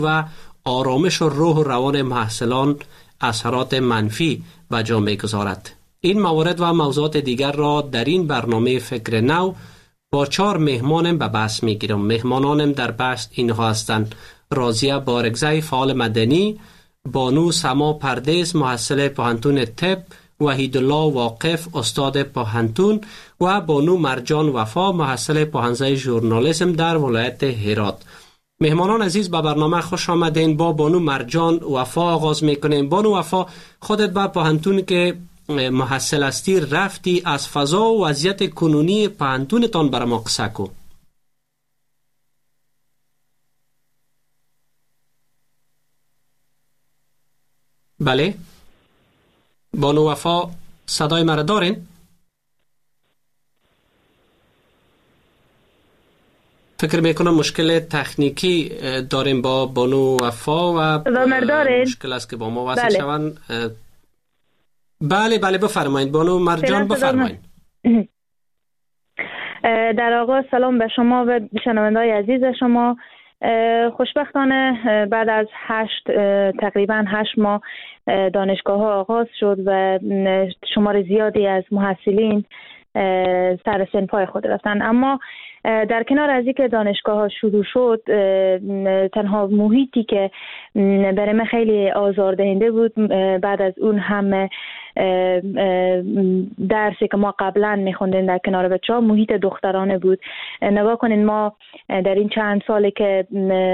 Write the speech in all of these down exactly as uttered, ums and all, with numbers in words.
و آرامش و روح و روان محصلان اثرات منفی به جا می‌گذارد. این موارد و موضوعات دیگر را در این برنامه فکر نو با چهار مهمانم به بحث می‌گیرم. مهمانانم در بحث اینها هستند: راضیه بارگزی، فعال مدنی، بانو سما پردیس، محصل پوهنتون طب، وحیدالله واقف، استاد پوهنتون و بانو مرجان وفا، محصل پوهنځی ژورنالیسم در ولایت هرات. مهمانان عزیز، به برنامه خوش آمدین. با بانو مرجان وفا آغاز میکنیم. بانو وفا، خودت به پوهنتون که محصل هستی رفتی، از فضا و وضعیت کنونی پوهنتونتان برای ما قصه کو. بله بانو وفا، صدای مرا دارین؟ فکر میکنم مشکل تکنیکی داریم با بانو وفا و مشکل است که با ما وصل شوند. بله بله بفرمایید بانو مرجان، بفرمایید. در آغاز سلام به شما و شنونده‌های عزیز شما. خوشبختانه بعد از هشت تقریبا هشت ماه دانشگاه ها آغاز شد و شمار زیادی از محصلین سر سنفای خود رفتن، اما در کنار از اینکه دانشگاه ها شروع شد، تنها محیطی که برای من خیلی آزاردهنده بود بعد از اون هم درسی که ما قبلا میخوندیم در کنار بچه ها، محیط دخترانه بود. نگاه کنین، ما در این چند سالی که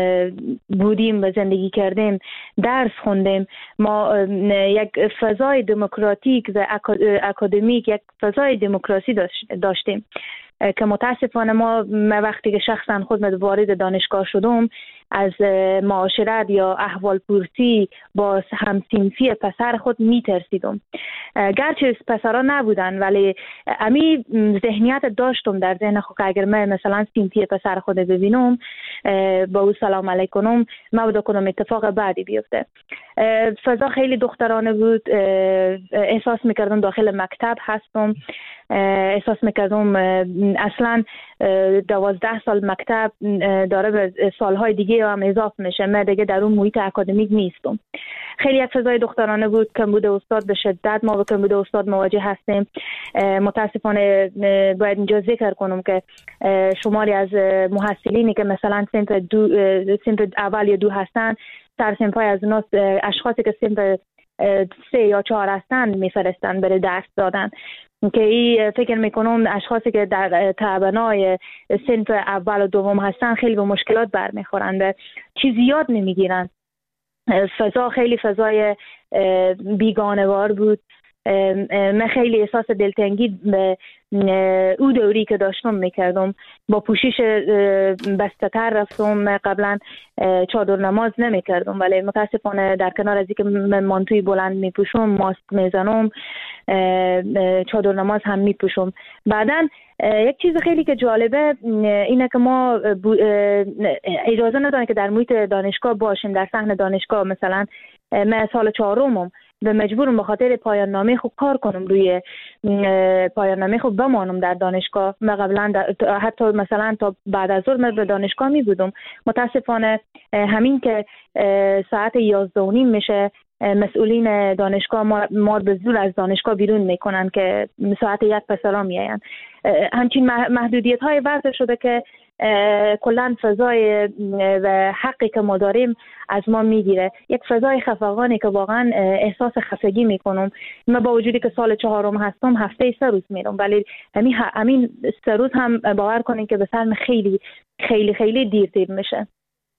بودیم و زندگی کردیم درس خوندیم، ما یک فضای دموکراتیک و اکادمیک، یک فضای دموکراسی داشتیم که متاسفانه ما وقتی که شخصا خود وارد دانشگاه شدم، از معاشرت یا احوال پرسی با همسنفی پسر خود می ترسیدم. گرچه پسرها نبودن ولی امی ذهنیت داشتم در ذهن خود که اگر من مثلا سنفی پسر خود ببینم با او سلام علیکم، مبادا کنم اتفاق بعدی بیفته. فضا خیلی دخترانه بود. احساس میکردم داخل مکتب هستم. احساس میکردم اصلا دوازده سال مکتب داره به سالهای دیگه هم اضافه میشه، من دیگه در اون محیط اکادمیک نیستم. خیلی یک فضای دخترانه بود. کمبود استاد به شدت ما با کمبود استاد مواجه هستیم. متاسفانه باید اینجا ذکر کنم که شماری از محصلینی که مثلا صنف دو صنف اول یا دو هستن، سر صنفای از اوناس اشخاصی که صنف سه یا چهار هستن میفرستن برای درس دادن، که این فکر میکنم اشخاصی که در تبنای صنف اول و دوم هستن خیلی به مشکلات برمیخورن و چیزی یاد نمیگیرن. فضا خیلی فضای بیگانه‌وار بود. من خیلی احساس دلتنگی به او دوری که داشتم میکردم. با پوشش بسته‌تر رفتم. قبلا چادر نماز نمیکردم ولی متاسفانه در کنار از اینکه من مانتوی بلند میپوشم، ماسک میزنم، چادر نماز هم میپوشم. بعدن یک چیز خیلی که جالبه اینه که ما اجازه ندارن که در محیط دانشگاه باشیم، در صحن دانشگاه. مثلا من سال چهارمم و مجبورم به خاطر پایان نامه خود کار کنم، روی پایان نامه خود بمانم در دانشگاه. من قبلا حتی مثلا تا بعد از ظهر من به دانشگاه می بودم. متاسفانه همین که ساعت یازده و نیم میشه، مسئولین دانشگاه ما, ما به زور از دانشگاه بیرون میکنن که ساعت یک پسرا میاین. همچین محدودیت های وضع شده که کلان فضای و حقی که ما داریم از ما میگیره. یک فضای خفقانی که واقعا احساس خفگی میکنم. من با وجودی که سال چهارم هستم هفته سه روز میرم، ولی همین همین سه روز هم باور کنین که به سرم خیلی خیلی خیلی دیر دیر میشه.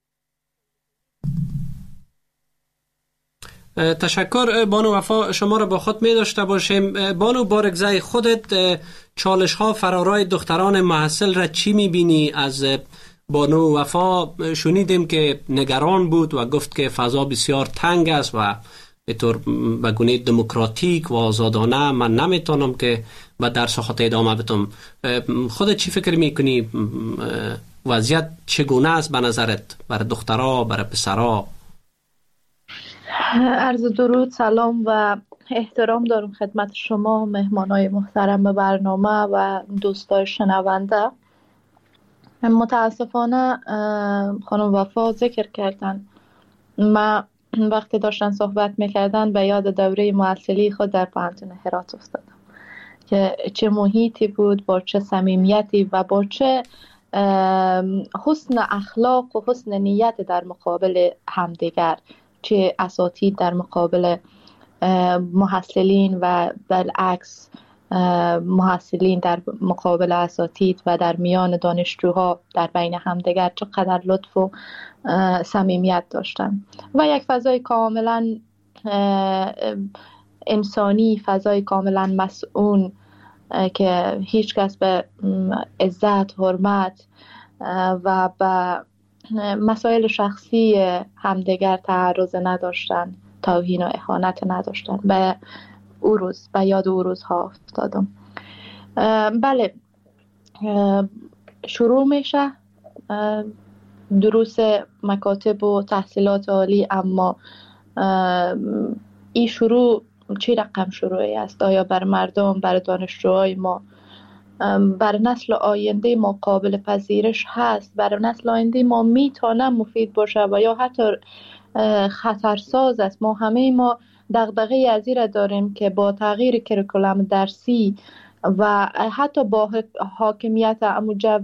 تشکر بانو وفا، شما را با خود می داشته باشیم. بانو بارگزی، خودت چالش ها فرارای دختران محصل را چی می بینی؟ از بانو وفا شنیدیم که نگران بود و گفت که فضا بسیار تنگ است و به طور به گونه دموکراتیک و آزادانه من نمیتونم که به درس خود ادامه بدم. خودت چی فکر میکنی؟ وضعیت چگونه است به نظرت برای دخترها، برای پسرها؟ عرض درود، سلام و احترام دارم خدمت شما مهمانای محترم به برنامه و دوستای شنونده. متاسفانه خانم وفا ذکر کردن من وقتی داشتن صحبت میکردن به یاد دوره معسلی خود در پانتون هرات افتادم که چه محیطی بود، با چه صمیمیتی و با چه حسن اخلاق و حسن نیت در مقابل همدیگر، چه اساتید در مقابل محصلین و بالعکس محصلین در مقابل اساتید و در میان دانشجوها در بین همدیگر چقدر لطف و صمیمیت داشتن و یک فضای کاملا انسانی، فضای کاملا مسئول که هیچ کس به عزت، حرمت و به مسائل شخصی همدیگر تعرض نداشتن، توهین و اهانت نداشتن. به او روز، به یاد او روزها افتادم. بله، شروع میشه دروس مکاتب و تحصیلات عالی، اما این شروع چی رقم شروعی است؟ آیا بر مردم، بر دانشجوهای ما، بر نسل آینده ما قابل پذیرش هست؟ بر نسل آینده ما میتونه مفید باشه و یا حتی خطرساز است؟ ما همه ما دغدغه از این را داریم که با تغییر کریکولوم درسی و حتی با حاکمیت امو جو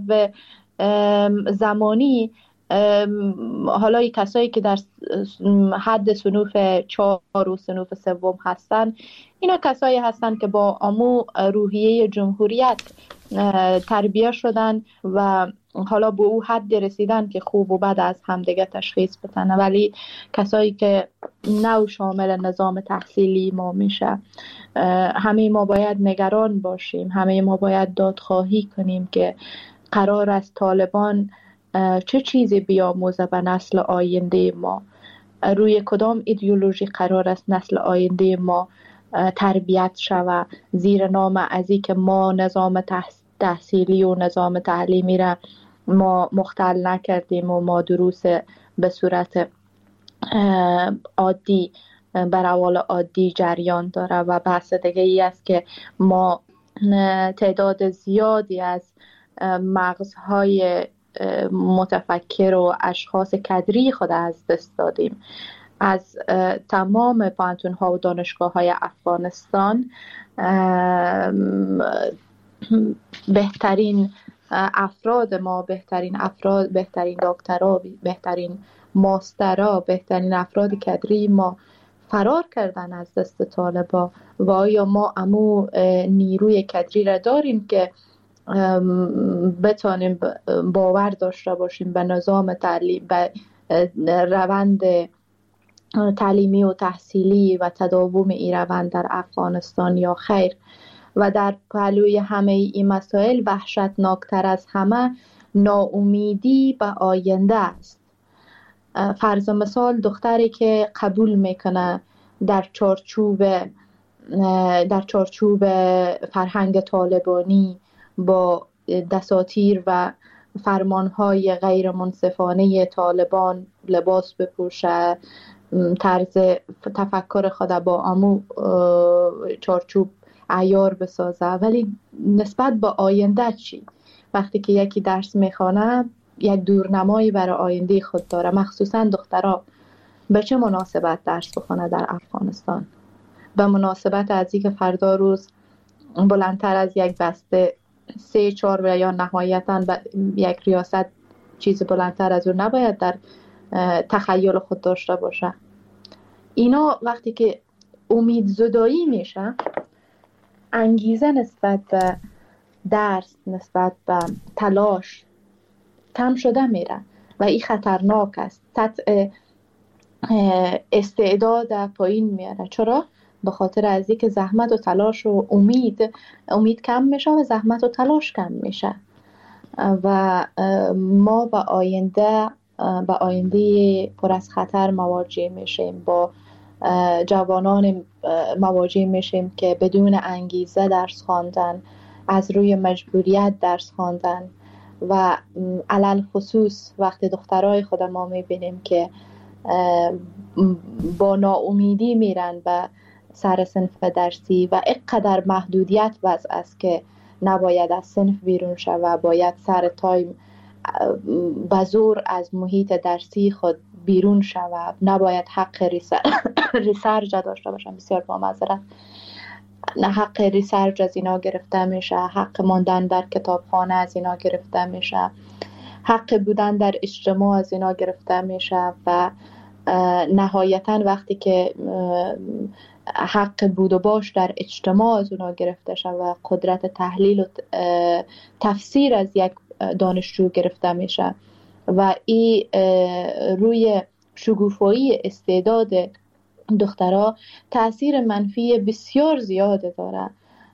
زمانی، حالا ای کسایی که در حد صنوف چهار و صنوف سوم هستن، اینا کسایی هستن که با امو روحیه جمهوریت تربیه شدن و حالا به او حد رسیدن که خوب و بد از همدیگه تشخیص بدن. ولی کسایی که نو شامل نظام تحصیلی ما میشه، همه ما باید نگران باشیم، همه ما باید دادخواهی کنیم که قرار است طالبان چه چیزی بیاموزه به نسل آینده ما، روی کدام ایدئولوژی قرار است نسل آینده ما تربیت شوه، زیر نام ازی که ما نظام تحصیلی و نظام تعلیمی را ما مختل نکردیم و ما دروس به صورت عادی بر اول عادی جریان داره. و بحث دیگه ای است که ما تعداد زیادی از مغزهای متفکر و اشخاص کدری خود از دست دادیم. از تمام پانتون ها و دانشگاه های افغانستان بهترین افراد ما، بهترین افراد، بهترین دکترا، بهترین ماسترا، بهترین افراد کدری ما فرار کردن از دست طالبا. و آیا ما امو نیروی کدری را داریم که بتانیم باور داشته باشیم به نظام تعلیم، به روند تعلیمی و تحصیلی و تداوم این روند در افغانستان یا خیر؟ و در پهلوی همه این مسائل وحشتناکتر از همه ناامیدی به آینده است. فرض مثال دختری که قبول میکنه در چارچوب در چارچوب فرهنگ طالبانی با دساتیر و فرمانهای غیر منصفانه طالبان لباس بپوشه، طرز تفکر خود با امو چارچوب عیار بسازه، ولی نسبت به آینده چی؟ وقتی که یکی درس میخوانه یک دورنمایی برای آینده خود داره، مخصوصا دخترها. به چه مناسبت درس بخونه در افغانستان؟ به مناسبت از اینکه فردا روز بلندتر از یک بسته سه چهار و یا نهایتاً یک ریاست چیز بلندتر از اون نباید در تخیل خود داشته باشه. اینا وقتی که امید زدایی میشه، انگیزه نسبت به درس، نسبت به تلاش کم شده میره و این خطرناک است. سطح استعداد پایین میاره. چرا؟ به خاطر از اینکه زحمت و تلاش و امید امید کم میشه و زحمت و تلاش کم میشه و ما با آینده با آینده پر از خطر مواجه میشیم، با جوانان مواجه میشیم که بدون انگیزه درس خواندن، از روی مجبوریت درس خواندن و علل خصوص وقتی دخترای خود ما میبینیم که با ناامیدی میرن به سر صنف درسی و اینقدر محدودیت وضع است که نباید از صنف بیرون شود و باید سر تایم به زور از محیط درسی خود بیرون شود، نباید حق ریسرچ داشته باشن. بسیار با معذرت، نه حق ریسرچ از اینا گرفته میشه، حق ماندن در کتابخانه از اینا گرفته میشه، حق بودن در اجتماع از اینا گرفته میشه و نهایتا وقتی که حق بود و باش در اجتماع از اونا گرفته شد و قدرت تحلیل و تفسیر از یک دانشجو گرفته میشه و این روی شگوفایی استعداد دخترها تأثیر منفی بسیار زیاده داره.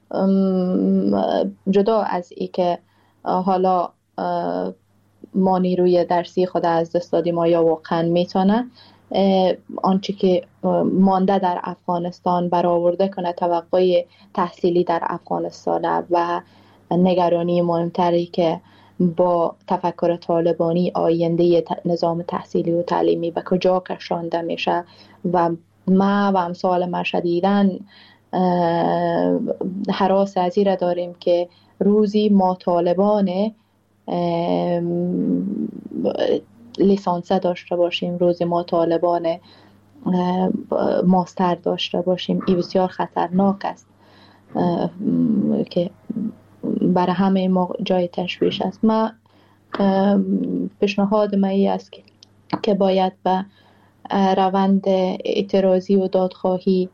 جدا از ای که حالا ما نیروی درسی خود از دست دادیم آیا واقعا میتونه آنچه که مانده در افغانستان برآورده کنه توقع تحصیلی در افغانستان و نگرانی مهمتری که با تفکر طالبانی آینده نظام تحصیلی و تعلیمی به کجا کشانده میشه و ما و امثال ما شدیداً هراس از این را داریم که روزی ما طالبان لیسانسه داشته باشیم، روزی ما طالبان ماستر داشته باشیم. این بسیار خطرناک است که برای همه ما جای تشویش است. من پیشنهاد من این است که باید به روند اعتراضی و دادخواهی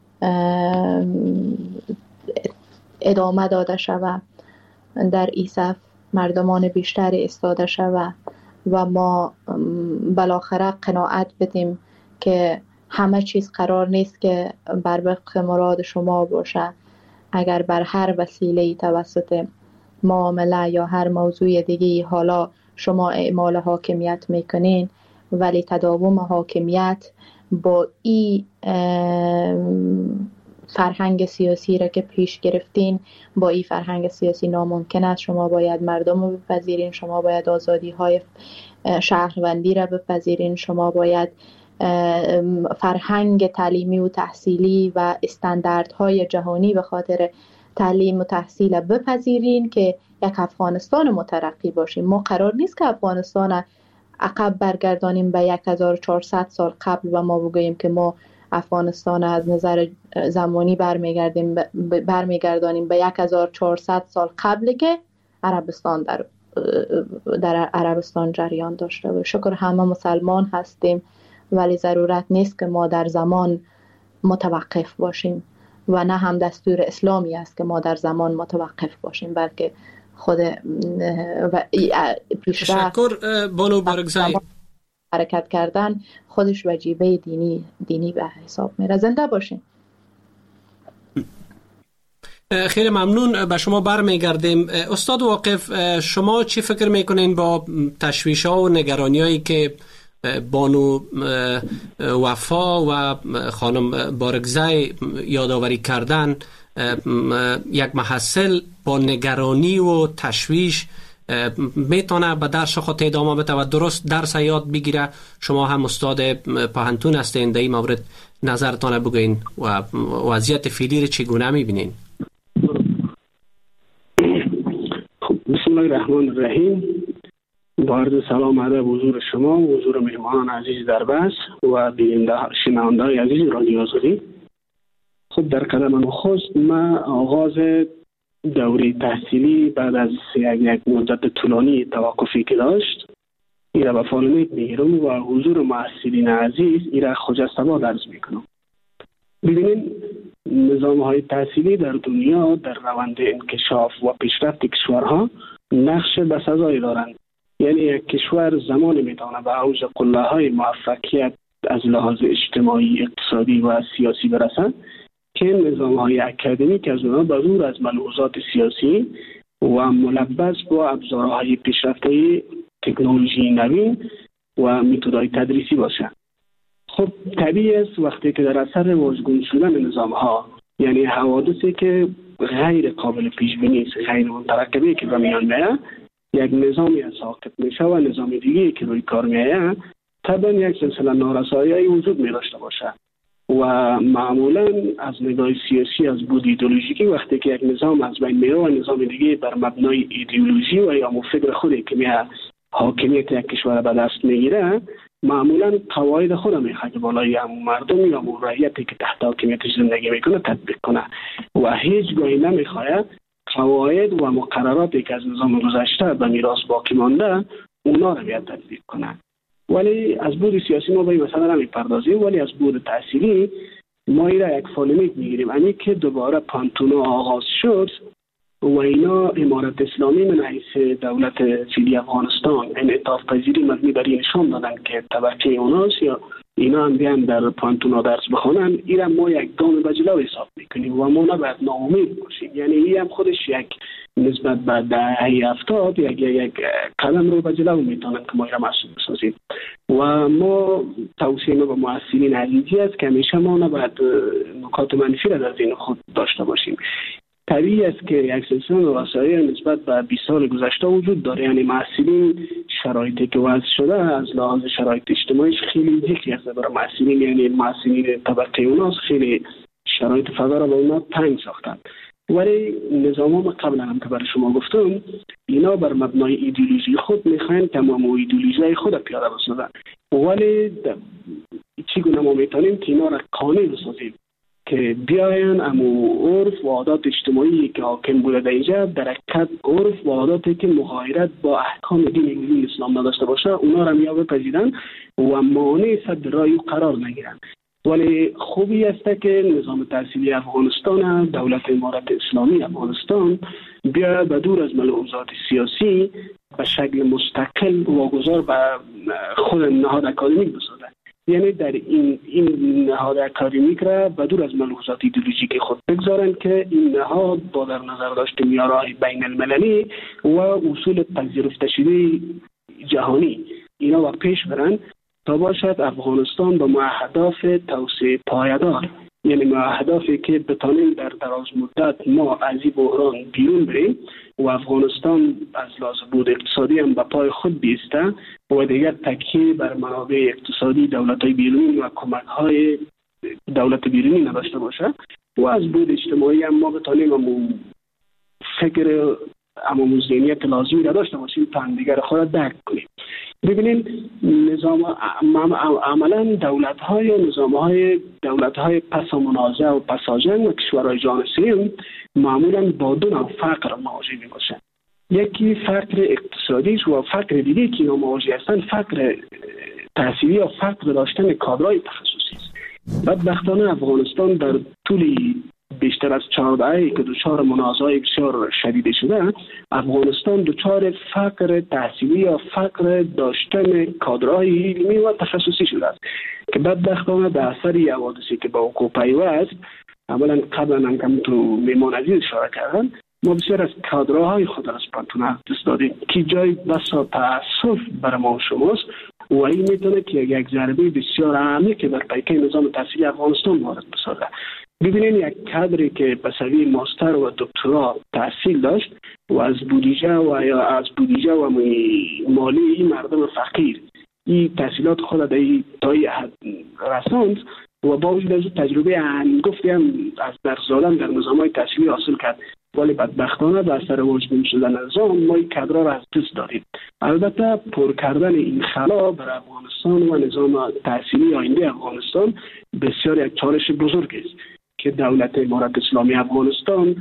ادامه داده شود، در این صف مردمان بیشتر ایستاده شود و ما بالاخره قناعت بدیم که همه چیز قرار نیست که بر وفق مراد شما باشه. اگر بر هر وسیله توسط معامله یا هر موضوع دیگه حالا شما اعمال حاکمیت میکنین، ولی تداوم حاکمیت با این فرهنگ سیاسی را که پیش گرفتین، با این فرهنگ سیاسی ناممکن است. شما باید مردم رو بپذیرین، شما باید آزادی های شهروندی را بپذیرین، شما باید فرهنگ تعلیمی و تحصیلی و استانداردهای جهانی به خاطر تعلیم و تحصیل بپذیرین که یک افغانستان مترقی باشیم. ما قرار نیست که افغانستان عقب برگردانیم به هزار و چهارصد سال قبل و ما بگوییم که ما افغانستان از نظر زمانی برمیگردیم برمیگردانیم به هزار و چهارصد سال قبل که عربستان در در عربستان جریان داشته و شکر همه مسلمان هستیم، ولی ضرورت نیست که ما در زمان متوقف باشیم و نه هم دستور اسلامی است که ما در زمان متوقف باشیم، بلکه خود و پیشرفت تشکر بانو بارگزای حرکت کردن خودش وجیبه دینی دینی به حساب میره. زنده باشین. خیلی ممنون. به شما برمیگردیم. استاد واقف، شما چی فکر میکنین با تشویش ها و نگرانی هایی که بانو وفا و خانم بارگزای یادآوری کردن؟ یک محصل با نگرانی و تشویش میتونه به درس خود ادامه بده و درست درس یاد بگیره. شما هم استاد پوهنتون هستین، در این مورد نظرتان بگوین و وضعیت فعلی رو چگونه میبینین؟ بسم الله الرحمن الرحیم. با عرض سلام ادب حضور شما و حضور مهمان عزیز در بحث و بیننده شنونده عزیز رادیو آزادی. خب در قدم نخست ما آغاز دوره تحصیلی بعد از یک مدت طولانی توقفی که داشت ایره به فالونیت میگیرم و حضور محصلین عزیز ایره خجست‌آباد عرض میکنم. ببینین نظام های تحصیلی در دنیا در روند انکشاف و پیشرفت کشورها نقش بسزایی دارند. یعنی یک کشور زمانی میتونه به اوج قله های موفقیت از لحاظ اجتماعی، اقتصادی و سیاسی برسد که نظام های اکادمیک از اونها به دور از ملحوظات سیاسی و ملبس با ابزارهای پیشرفته تکنولوژی نوین و متدهای تدریسی باشه. خب طبیعی است وقتی که در اثر واژگون شدن نظام ها، یعنی حوادثی که غیر قابل پیش بینی است، غیر مترقبه که به میان میاد، یک نظامی ساقط میشه و نظام دیگه که روی کار میاد، طبعا یک سلسله نارسایی وجود می داشته باشه و معمولا از نگاه سیاسی از بود ایدئولوژیکی وقتی که یک نظام از بین میره و نظام دیگه بر مبنای ایدئولوژی و یا فکر خودی که میاد حاکمیت یک کشور به دست میگیره، معمولا قواعد خود میخواد که بالای هم مردم یا رعیتی که تحت حاکمیتش زندگی میکنه تطبیق کنه و هیچ گاهی نمیخواد قواعد و مقرراتی که از نظام گذشته به میراث باقی مانده اونا رو بیاد تطبیق کنه. ولی از بود سیاسی ما به این مسئله نمیپردازیم، ولی از بود تحصیلی ما اینا یک فالمیت میگیریم. امی که دوباره پانتونا آغاز شد و اینا امارت اسلامی من حیث دولت فعلی افغانستان انعطاف پذیری مبنی بر این نشان دادن که طبقه اوناست یا اینا هم بیان در پانتونا درس بخونن، این ما یک گام به جلو حساب میکنیم و ما نباید ناامید باشیم. یعنی این هم خودش یک نسبت به دهه هفتاد یک یک قدم رو به جلو میتونن که ما را مسئول بسازیم و ما توصیه به مؤثرین عزیزی است که همیشه ما نباید نکات منفی را در ذهن خود داشته باشیم. طبیعی است که یک سلسله وسایل نسبت به بیست سال گذشته وجود داره، یعنی محصلین شرایطی که وضع شده از لحاظ شرایط اجتماعیش خیلی ذکری است برای محصلین، یعنی محصلین طبقه اوناست خیلی شرایط فضا را به اونا تنگ ساختن. ولی نظام ها قبل هم که برای شما گفتم اینا بر مبنای ایدئولوژی خود میخواین تمام ایدئولوژی خود پیاده بسازن، ولی چگونه ما میتونیم که اینا را قانون بسازیم که بیاین امو عرف و عادات اجتماعی که حاکم بوده در اینجا در حقیقت عرف و عاداتی که مغایرت با احکام دین اسلام نداشته باشه اونا را میابه پذیرن و مانع صد رای قرار نگیرن. ولی خوبی است که نظام تحصیلی افغانستان، دولت امارت اسلامی افغانستان بیا به دور از ملحوظات سیاسی به شکل مستقل واگذار به خود نهاد اکادمیک بسازه. یعنی در این این نهاد اکادمیک را به دور از ملحوظات ایدئولوژیک خود بگذارن که این نهاد با در نظر داشت معیارهای بین المللی و اصول پذیرفته شده جهانی اینا و پیش برن تا باشد افغانستان با اهداف توسعه پایدار، یعنی اهدافی که بتانیم در دراز مدت ما از این بحران بیرون بریم و افغانستان از لحاظ بود اقتصادی هم به پای خود بیسته و دیگر تکیه بر منابع اقتصادی دولت‌های بیرونی و کمک‌های دولت بیرونی نداشته باشه و از بود اجتماعی هم ما بتانیم امو فکر امو ذهنیت لازمی را داشته باشیم تا دیگر خود درک کنیم. ببینید نظام عملا دولت‌های یا نظام‌های دولت‌های پس منازعه و پساجنگ و کشورهای جهان سوم معمولاً با دو نوع فقر مواجه می‌باشند. یکی فقر اقتصادی و فقر دیگه که اینا مواجه هستند فقر تحصیلی یا فقر داشتن کادرهای تخصصی است. بدبختانه افغانستان در طول بیشتر از چهار دهه‌ای که دچار منازعه بسیار شدید شده، افغانستان دچار فقر تحصیلی یا فقر داشتن کادرهای علمی و تخصصی شده است که بدبختانه به اثر حوادثی که با وقوع پیوست، اولا قبلا هم که تو میمان عزیز اشاره کردن، ما بسیار از کادرهای خود را از پانتون دست دادیم که جای بسا تأسف بر ما شماست و این میتونه که یک ضربه بسیار عمیق که بر پیکه نظام تحصیلی افغانستان وارد بسازه. ببینید یک کادری که به سوی ماستر و دکترا تحصیل داشت و از بودجه و یا از بودجه و مالی این مردم فقیر این تحصیلات خود در تایی رساند و با وجود از تجربه هنگفتی هم از درس دادن در نظام‌های تحصیلی حاصل کرد، ولی بدبختانه به اثر وجود شدن نظام ما این کادرها را از دست دادیم. البته پر کردن این خلا بر افغانستان و نظام تحصیلی آینده افغانستان بسیار یک چالش بزرگ است که دولت امارت اسلامی افغانستان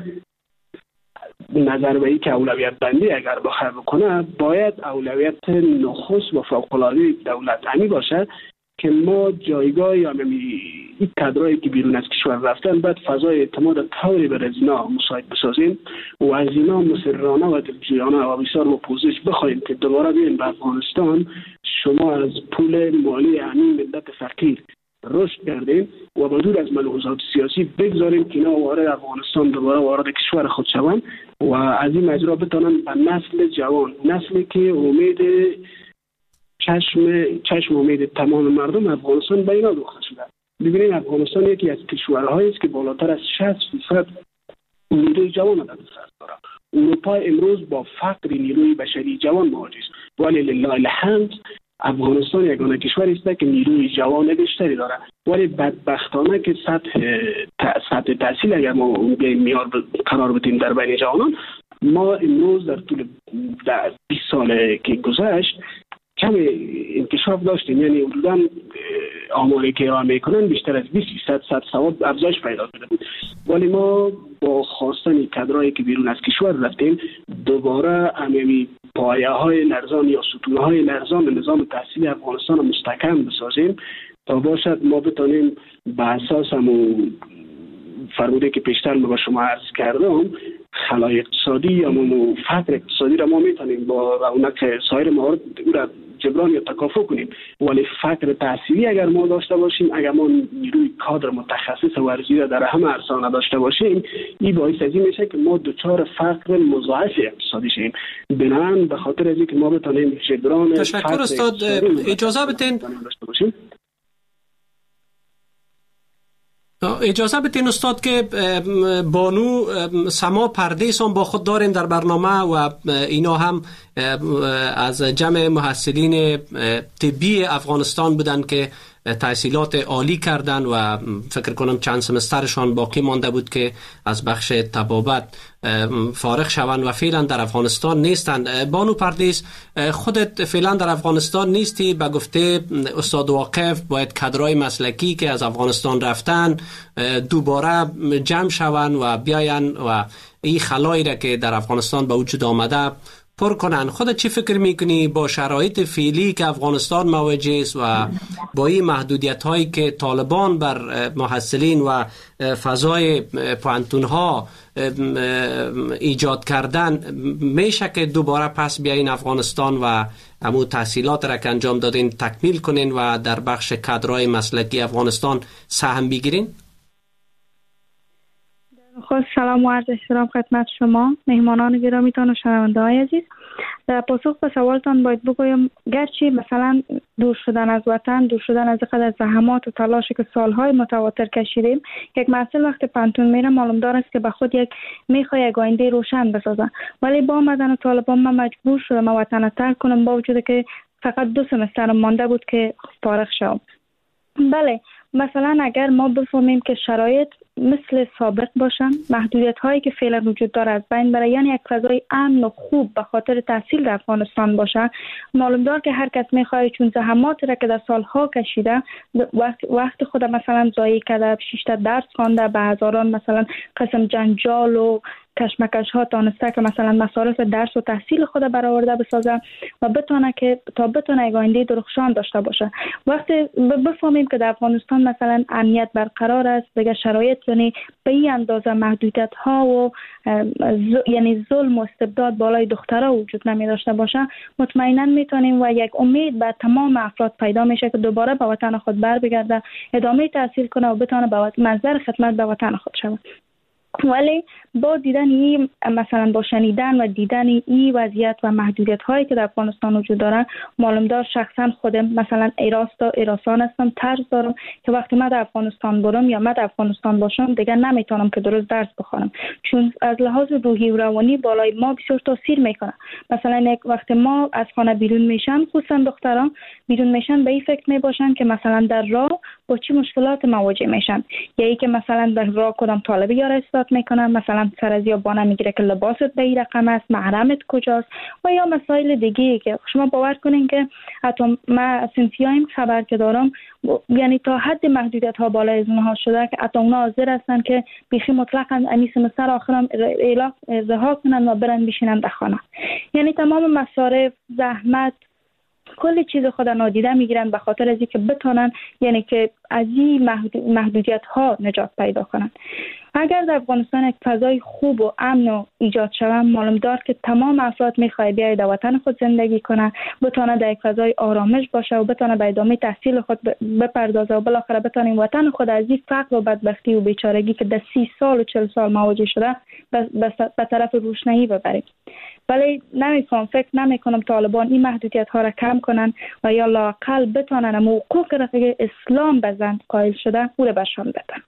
نظر به این که اولویت بندی اگر بخواد بکنه باید اولویت نخست و فوق‌العاده دولت همی باشد که ما جایگاه یا این کادرایی که بیرون از کشور رفتن باید فضای اعتماد طوری بر از اینا مساعد بسازیم و از اینا مصرانه و دلجویانه و بسیار با پوزش بخواهیم که دوباره بیاین به افغانستان شما از پول مالی همین ملت فقیر رشد کردیم و بدون از ملحوظات سیاسی بگذاریم که اینا وارد افغانستان دوباره وارد کشور خود شوند و از این مجرا بتانن به نسل جوان، نسلی که امید چشم چشم امید تمام مردم افغانستان به اینا دوخته شده. ببینید افغانستان یکی از کشورهایی است که بالاتر از شصت درصد نیروی جوان در دست داره. اروپا امروز با فقر نیروی بشری جوان مواجه است، ولی لله الحمد افغانستان یگانه کشوری است که نیروی جوان بیشتری داره، ولی بدبختانه که سطح سطح تحصیل اگر ما میار قرار بدیم در بین جوانان، ما امروز در طول بیست سال که گذشت کم انکشاف داشتیم، یعنی حدوداً آماری که ارائه میکنن بیشتر از بیست درصد صد سواد افزایش پیدا کرده بود. ولی ما با خواستن کادرایی که بیرون از کشور رفتیم دوباره امیمی پایه های لرزان یا ستون های لرزان نظام تحصیلی افغانستان رو مستحکم بسازیم تا باشد ما بتانیم به اساس همون فرموده که پیشتر ما با شما عرض کردم خلای اقتصادی یا فقر اقتصادی را ما میتونیم با رونق سایر موارد را جبران یا تکافؤ کنیم. ولی فقر تحصیلی اگر ما داشته باشیم، اگر ما نیروی کادر متخصص و ورزیده در همه عرصه‌ها داشته باشیم، این باعث از این میشه که ما دچار فقر مضاعف اقتصادی شیم. بنابراین به خاطر از اینکه ما بتونیم جبران تشکر استاد. اجازه بدین اجازه بدین استاد که بانو سما پردیس هم با خود داریم در برنامه و اینا هم از جمع محصلین طبی افغانستان بودن که تحصیلات عالی کردن و فکر کنم چند سمسترشان باقی مانده بود که از بخش طبابت فارغ شوند و فعلا در افغانستان نیستند. بانو پردیس، خودت فعلا در افغانستان نیستی. به گفته استاد واقف باید کادرای مسلکی که از افغانستان رفتن دوباره جمع شوند و بیاین و این خلایی را که در افغانستان به وجود آمده پر کنن. خودت چی فکر میکنی با شرایط فعلی که افغانستان مواجه است و با این محدودیت هایی که طالبان بر محصلین و فضای پوهنتون ها ایجاد کردن، میشه که دوباره پس بیاین افغانستان و همون تحصیلات را که انجام دادین تکمیل کنین و در بخش کادرهای مسلکی افغانستان سهم بگیرین؟ خود سلام و عرض احترام خدمت شما مهمانان گرامیتان و شنونده های عزیز. در پاسخ به سوالتان باید بگویم گرچه مثلا دور شدن از وطن، دور شدن از قدر زحمات و تلاشی که سالهای متواتر کشیدیم، یک محصل وقت پانتون میره معلوم دار است که به خود یک میخواد یک آینده روشن بسازه، ولی با آمدن طالبان من مجبور شدم وطن ترک کنم با وجود که فقط دو سمستر مانده بود که فارغ شدم. بله، مثلا اگر ما بفهمیم که شرایط مثل سابق باشن، محدودیت هایی که فعلا وجود داره از بین بره، یعنی یک فضای امن و خوب به خاطر تحصیل در افغانستان باشه، معلوم دار که هر کس میخواد چون زحماتی را که در سالها کشیده وقت وقت خود مثلا ضایع کرده، شش تا درس خوانده، به هزاران مثلا قسم جنجال و کشمکش ها تانسته که مثلا مصارف درس و تحصیل خود برآورده بسازه و بتونه که تا بتونه یک آینده درخشان داشته باشه. وقتی بفهمیم که در افغانستان مثلا امنیت برقرار است، دیگه شرایط یعنی به این اندازه محدودیت ها و یعنی ظلم و استبداد بالای دخترها وجود نمی داشته باشه، مطمئنا میتونیم و یک امید به تمام افراد پیدا میشه که دوباره به وطن خود بر بگرده، ادامه تحصیل کنه و بتونه به منظر خدمت به وطن خود شود. ولی با دیدن این مثلا با شنیدن و دیدن این وضعیت و محدودیت هایی که در افغانستان وجود داره، معلوم دار شخصا خودم مثلا ایراست ایراسان هستم، ترس دارم که وقتی من در افغانستان برم یا من در افغانستان باشم دیگه نمیتونم که درست درس بخونم، چون از لحاظ روحی و روانی بالای ما بسیار تاثیر میکنه. مثلا یک وقت ما از خانه بیرون میشن، خصوصا دختران بیرون میشن به این فکر میباشن که مثلا در راه با چه مشکلات مواجه میشن، یا ای که مثلا در راه کدام طالبی یا استاد میکنن، مثلا سر از یابانه میگیره که لباست به این رقم است، محرمت کجاست، و یا مسائل دیگه که شما باور کنین که حتی من سنفیایم خبر که دارم، یعنی تا حد محدودیت ها بالای از اونها شده که حتی اونها حاضر هستن که بیخی مطلقاً امی سمستر آخرم اعلاق رها کنن و برن بشینن در خانه. یعنی تمام مصارف، زحمت، کلی چیز خود نادیده میگیرن به خاطر از اینکه بتونن یعنی که از این محدودیت ها نجات پیدا کنن. اگر در افغانستان یک فضای خوب و امن و ایجاد شود، معلوم دار که تمام افراد میخواد بیاید در وطن خود زندگی کنه، بتونه در یک فضای آرامش باشه و بتونه به ادامه تحصیل خود بپردازه و بالاخره بتونیم وطن خود از این فقر و بدبختی و بیچارگی که در سی سال و چل سال مواجه شده به طرف روشنایی ببریم. ولی نمیفهم، فکر نمیکنم طالبان این محدودیت ها را کم کنن و یا لااقل بتونن حقوق رفیق اسلام بزن قائل شده او را بشان بدن.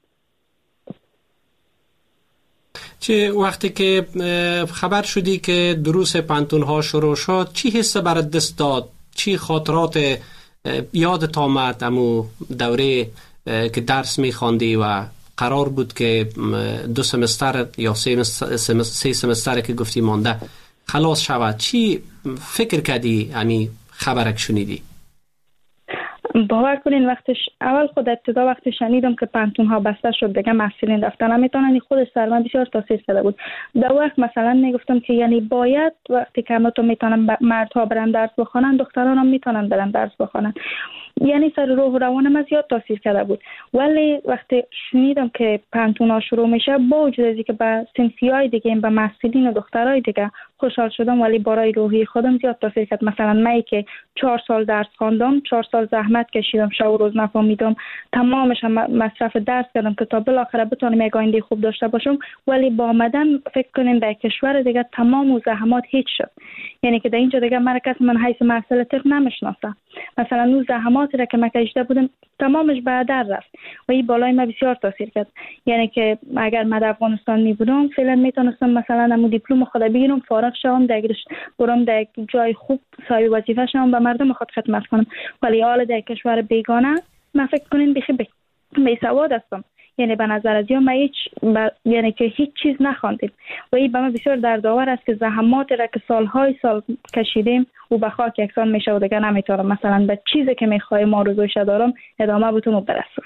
چه وقتی که خبر شدی که دروس پانتون ها شروع شد، چی حس برات دست داد؟ چی خاطرات یادت آمد امو دوره که درس میخواندی و قرار بود که دو سمستر یا سه سه سمستر که گفتی مانده خلاص شود؟ چی فکر کردی؟ یعنی خبرک شنیدی؟ باور کنین وقتش اول خود ابتدا وقتی شنیدم که پانتون ها بسته شد دیگه محصلین رفتن نمیتونن، خودش سر من بسیار تاثیر کرده بود. در وقت مثلا میگفتم که یعنی باید وقتی که ما تو میتونن مردها برن درس بخونن، دختران هم میتونن برن درس بخونن. یعنی سر روح و روانم از زیاد تاثیر کرده بود. ولی وقتی شنیدم که پانتون ها شروع میشه، با وجود از اینکه به صنفیای دیگه به محصلین و دخترای دیگه خوشحال شدم، ولی برای روحی خودم زیاد تاثیر کرد. مثلا من که چهار سال درس خواندم، چهار سال زحمت کشیدم، شب و روز نفهمیدم، تمامش مصرف درس کردم که تا بالاخره بتونم یک آینده خوب داشته باشم، ولی با آمدن فکر کنین در کشور دیگه تمام و زحمات هیچ شد. یعنی که در اینجا دیگه من کسی من حیث محصل طب نمیشناسه. مثلا اون زحماتی را که من کشیده بودم تمامش به در رفت و این بالای من بسیار تاثیر کرد. یعنی که اگر من در افغانستان می بودم فعلا میتونستم مثلا امو دیپلم خود بگیرم، فارغ شوم، دیگرش برم در جای خوب صاحب وظیفه شوم، به مردم خود خدمت کنم. ولی حال در کشور بیگانه من فکر کنین بخی بی سواد هستم. یعنی به نظر از من هیچ ب... یعنی که هیچ چیز نخواندیم و این به من بسیار دردآور است که زحمات را که سالهای سال کشیدیم و به خاک یکسان میشه و دیگه نمیتونم مثلا به چیزی که میخوایم آرزوش دارم ادامه بتونم برسم.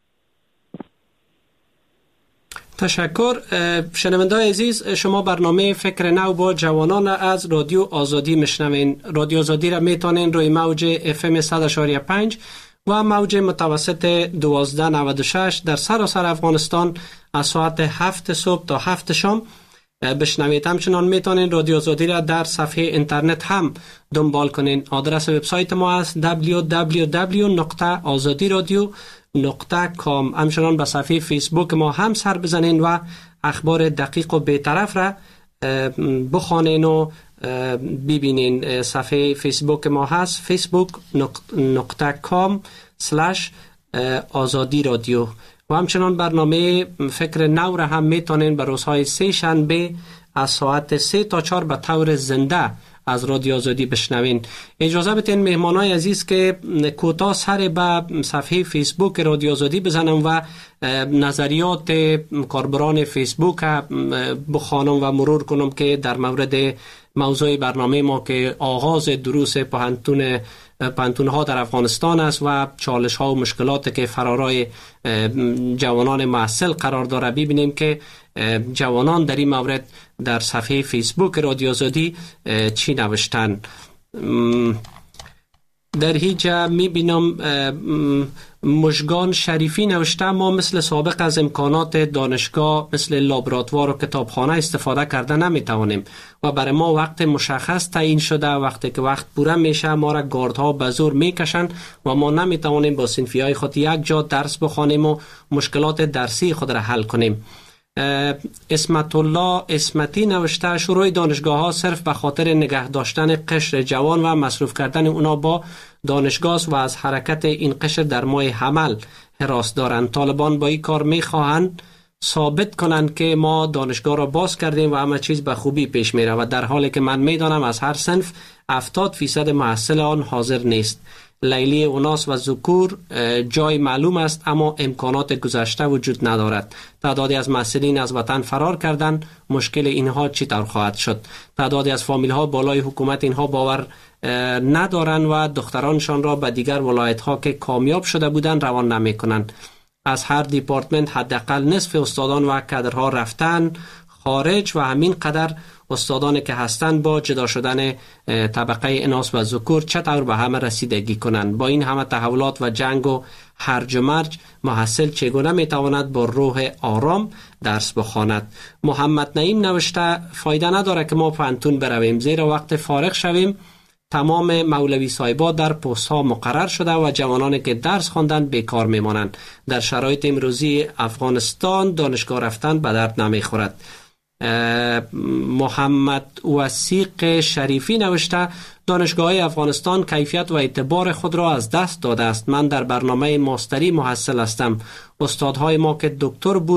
تشکر. شنونده‌های عزیز، شما برنامه فکر نو با جوانان از رادیو آزادی میشنوین. رادیو آزادی را میتونین روی موج اف ام صد و چهار و پنج و موج متوسط دوازده نود و شش در سراسر افغانستان از ساعت هفت صبح تا هفت شام بشنوید. همچنان میتونین رادیو آزادی را در صفحه اینترنت هم دنبال کنین. آدرس وبسایت ما است دبلیو دبلیو دبلیو دات آزادی رادیو دات کام. همچنان به صفحه فیسبوک ما هم سر بزنین و اخبار دقیق و بی‌طرف را بخوانین و ببینین. صفحه فیسبوک ما هست فیسبوک دات کام سلش آزادی رادیو. و همچنان برنامه فکر نو را هم میتونین به روزهای سه شنبه از ساعت سه تا چهار به طور زنده از رادیو آزادی بشنوین. اجازه بدین مهمانای عزیز که کوتاه سر به صفحه فیسبوک رادیو آزادی بزنم و نظریات کاربران فیسبوک بخوانم و مرور کنم که در مورد موضوع برنامه ما که آغاز دروس پانتون پانتون ها در افغانستان است و چالش ها و مشکلات که فرارای جوانان محصل قرار داره، ببینیم که جوانان در این مورد در صفحه فیسبوک رادیو آزادی چی نوشتن. در هیجا میبینم مژگان شریفی نوشته ما مثل سابق از امکانات دانشگاه مثل لابراتوار و کتابخانه استفاده کرده نمیتوانیم و برای ما وقت مشخص تعیین شده. وقتی که وقت پوره میشه ما را گاردها به زور میکشن و ما نمیتوانیم با صنفیای خود یک جا درس بخوانیم و مشکلات درسی خود را حل کنیم. اسمت الله اسمتی نوشته شروع دانشگاه ها صرف به خاطر نگه داشتن قشر جوان و مصروف کردن اونا با دانشگاه و از حرکت این قشر در ماه حمل حراس دارند. طالبان با این کار میخواهند ثابت کنند که ما دانشگاه را باز کردیم و همه چیز به خوبی پیش میره و در حالی که من میدانم از هر صنف هفتاد فیصد محصل آن حاضر نیست. لیلی اوناس و ذکور جای معلوم است اما امکانات گذشته وجود ندارد. تعدادی از محصلین از وطن فرار کردند. مشکل اینها چطور خواهد شد؟ تعدادی از فامیل ها بالای حکومت اینها باور ندارند و دخترانشان را به دیگر ولایت ها که کامیاب شده بودند روان نمی کنند. از هر دیپارتمنت حداقل نصف استادان و کادرها رفتن خارج و همین قدر استادانی که هستند با جدا شدن طبقه اناث و ذکور چطور به همه رسیدگی کنند؟ با این همه تحولات و جنگ و هرج و مرج محصل چگونه میتواند با روح آرام درس بخواند؟ محمد نعیم نوشته فایده نداره که ما پانتون برویم، زیرا وقت فارغ شویم تمام مولوی صاحبا در پست ها مقرر شده و جوانانی که درس خواندند بیکار میمانند. در شرایط امروزی افغانستان دانشگاه رفتن به درد نمیخورد. محمد وسیق شریفی نوشته دانشگاه های افغانستان کیفیت و اعتبار خود را از دست داده است. من در برنامه ماستری محصل هستم. استادهای ما که دکتر بود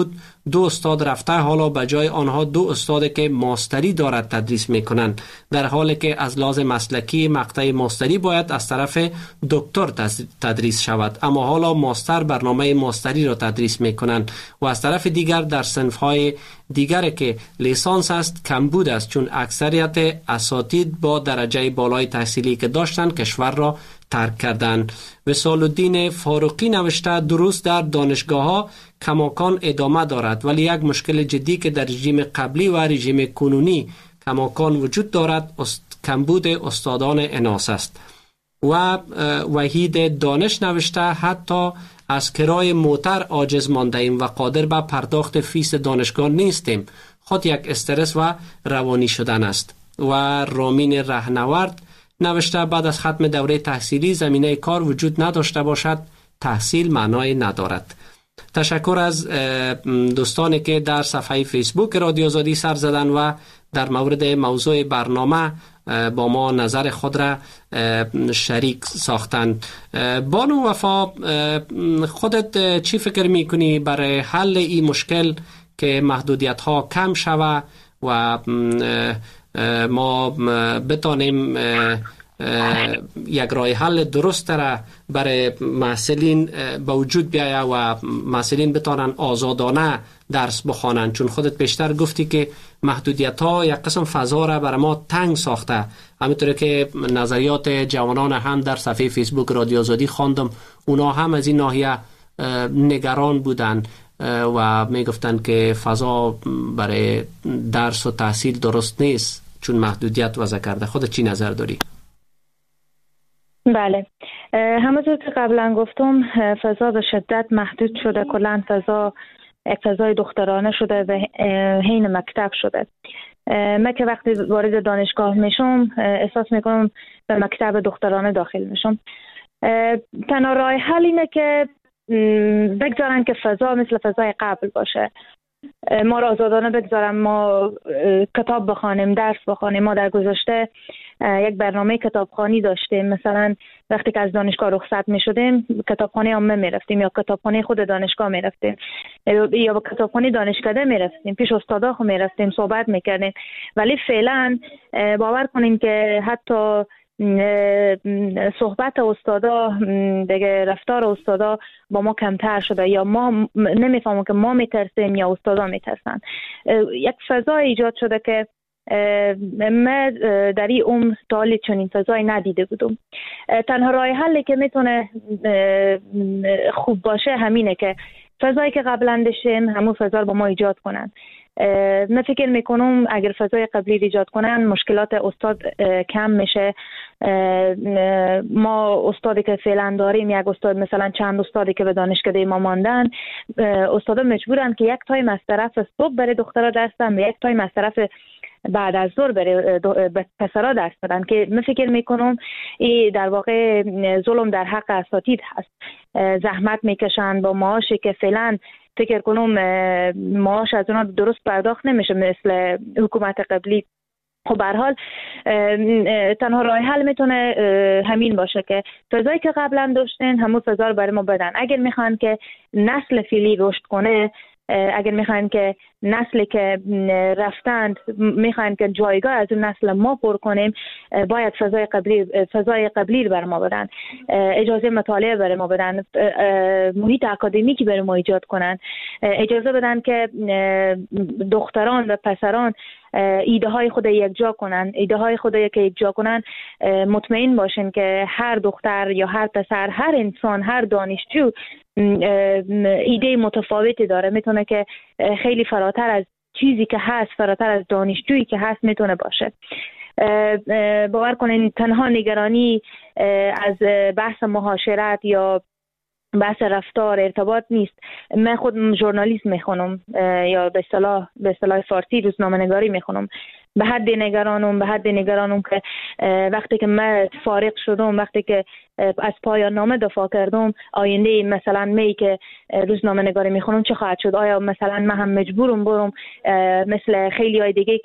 دو استاد رفته، حالا به جای آنها دو استاد که ماستری دارد تدریس میکنند، در حالی که از لحاظ مسلکی مقطع ماستری باید از طرف دکتر تدریس شود، اما حالا ماستر برنامه ماستری را تدریس میکنند و از طرف دیگر در صنف‌های دیگر که لیسانس است کمبود است، چون اکثریت اساتید با درجه بالای تحصیلی که داشتند کشور را ترک کردند. وصال‌الدین فاروقی نوشته درست در دانشگاه ها کماکان ادامه دارد، ولی یک مشکل جدی که در رژیم قبلی و رژیم کنونی کماکان وجود دارد است کمبود استادان اناث است. و وحید دانش نوشته حتی از کرای موتر عاجز مانده ایم و قادر به پرداخت فیس دانشگاه نیستیم، خود یک استرس و روانی شدن است. و رامین رهنورد نوشته بعد از ختم دوره تحصیلی زمینه کار وجود نداشته باشد تحصیل معنای ندارد. تشکر از دوستانی که در صفحه فیسبوک رادیو آزادی سر زدن و در مورد موضوع برنامه با ما نظر خود را شریک ساختند. بانو وفا، خودت چی فکر میکنی برای حل این مشکل که محدودیت ها کم شود و ما بتانیم یک راه حل درست را برای محصلین به وجود بیاید و محصلین بتانن آزادانه درس بخوانند؟ چون خودت بیشتر گفتی که محدودیت ها یک قسم فضا را برای ما تنگ ساخته، همینطوری که نظریات جوانان هم در صفحه فیسبوک رادیو آزادی خواندم، اونا هم از این ناحیه نگران بودن و می گفتن که فضا برای درس و تحصیل درست نیست چون محدودیت وضع کرده. خودت چی نظر داری؟ بله، همونطور که قبلا گفتم فضا به شدت محدود شده، کلا فضا یک فضای دخترانه شده و حین مکتب شده. من که وقتی وارد دانشگاه میشم احساس میکنم به مکتب دخترانه داخل میشم. تنها راه حل اینه که بگذارن که فضا مثل فضای قبل باشه، ما را آزادانه بگذارن ما کتاب بخوانیم، درس بخوانیم. ما در گذشته یک برنامه کتابخوانی داشتیم، مثلا وقتی که از دانشگاه رخصت می شدیم کتابخانه عامه می رفتیم یا کتابخانه خود دانشگاه می رفتیم یا با کتابخانه دانشکده می رفتیم، پیش استادا خو می رفتیم صحبت می کردیم. ولی فعلا باور کنیم که حتی صحبت استادا دیگه، رفتار استادا با ما کمتر شده، یا ما نمیفهمیم که ما میترسیم یا استادا میترسن. یک فضا ایجاد شده که من در این عمر تا حالی چنین فضای ندیده بودم. تنها راه حلی که میتونه خوب باشه همینه که فضایی که قبلا داشتیم همون فضا رو با ما ایجاد کنن. من فکر میکنم اگر فضای قبلی ایجاد کنن مشکلات استاد کم میشه. ما استادی که فعلا داریم، یک استاد مثلا چند استادی که به دانشکده ما ماندن، استادا مجبورن که یک تایم از طرف صبح برای دخترها درس بدن و یک تایم از طرف بعد از ظهر برای پسرها درس بدن، که من فکر میکنم این در واقع ظلم در حق اساتید هست. زحمت میکشن با معاشی که فعلا فکر کنم معاش از اونا درست پرداخت نمیشه مثل حکومت قبلی. خب به هر حال تنها راه حل میتونه همین باشه که فضایی که قبلا داشتن همون فضا رو برای ما بدن. اگر میخوان که نسل فعلی رشد کنه، اگر میخوان که نسلی که رفتند میخوان که جایگاه از اون نسل ما پر کنیم، باید فضای قبلی فضای قبلی رو برای ما بدن، اجازه مطالعه برای ما بدن، محیط اکادمیکی برای ما ایجاد کنن، اجازه بدن که دختران و پسران ایده های خود یک جا کنن. ایده های خود که یک جا کنن مطمئن باشین که هر دختر یا هر پسر، هر انسان، هر دانشجو ایده متفاوتی داره، میتونه که خیلی فراتر از چیزی که هست، فراتر از دانشجویی که هست میتونه باشه. باور کنین تنها نگرانی از بحث معاشرت یا بحث رفتار ارتباط نیست. من خود ژورنالیسم میخونم یا به اصطلاح به اصطلاح فارسی روزنامه‌نگاری میخونم. به حد نگرانم به حد نگرانم که وقتی که من فارغ شدم، وقتی که از پایان نامه دفاع کردم، آینده مثلا می که روزنامه نگاری میخونم چه خواهد شد؟ آیا مثلا من هم مجبورم برم مثل خیلی های دیگه که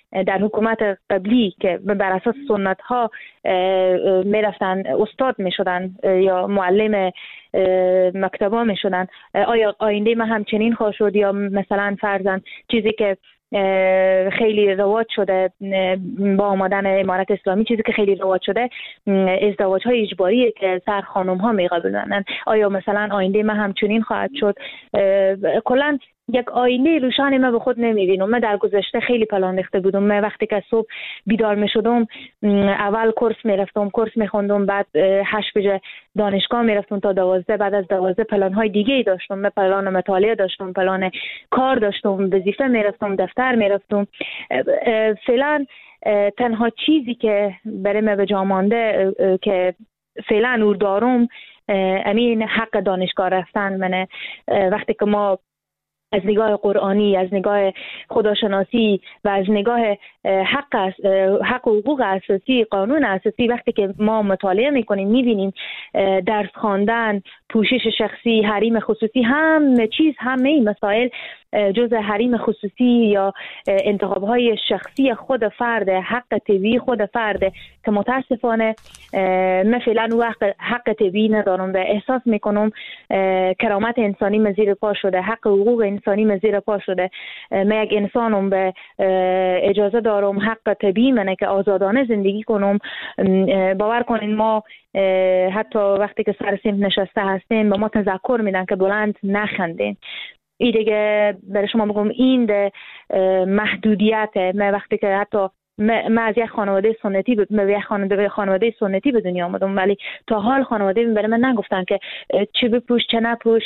در حکومت قبلی که بر اساس سنت ها می رفتن استاد می شدن یا معلم مکتبا می شدن، آیا آینده ما همچنین خواهد شد؟ یا مثلا فرضاً چیزی که خیلی رواج شده با آمدن امارت اسلامی، چیزی که خیلی رواج شده ازدواج های اجباری که سر خانم ها می قبولن، آیا مثلا آینده ما همچنین خواهد شد؟ کلا یک آینده روشن من به خود نمیبینم. من در گذشته خیلی پلان ریخته بودم. من وقتی که صبح بیدار می شدم اول کورس می رفتم، کورس می خوندم، بعد هشت بجه دانشگاه می رفتم تا دوازده، بعد از دوازده پلان های دیگه ای داشتم. من پلان مطالعه داشتم، پلان کار داشتم، وظیفه می رفتم، دفتر می رفتم. فعلا تنها چیزی که برای من به جا مانده که فعلا او دارم امین حق دانشگاه رفتن منه. وقتی که ما از نگاه قرآنی، از نگاه خداشناسی و از نگاه حق حق و حقوق اساسی، قانون اساسی، وقتی که ما مطالعه میکنیم میبینیم درس خواندن، پوشش شخصی، حریم خصوصی، همه چیز، همه این مسائل جز حریم خصوصی یا انتخاب‌های شخصی خود فرد، حق طبیعی خود فرد که متاسفانه من فعلا وقت حق طبیعی ندارم و احساس میکنم کرامت انسانی مزیر پا شده، حق حقوق انسانی مزیر پا شده. من یک انسانم، به اجازه دارم حق طبیعی منه که آزادانه زندگی کنم. باور کنین ما حتی وقتی که سر سمت نشسته هستیم به ما تذکر میدن که بلند نخندین. این دیگه برای شما بگم این ده محدودیته. من وقتی که حتی من از یک خانواده سنتی ب... من یک خانواده خانواده سنتی به دنیا آمدم، ولی تا حال خانواده برای من نگفتن که چه بپوش چه نپوش،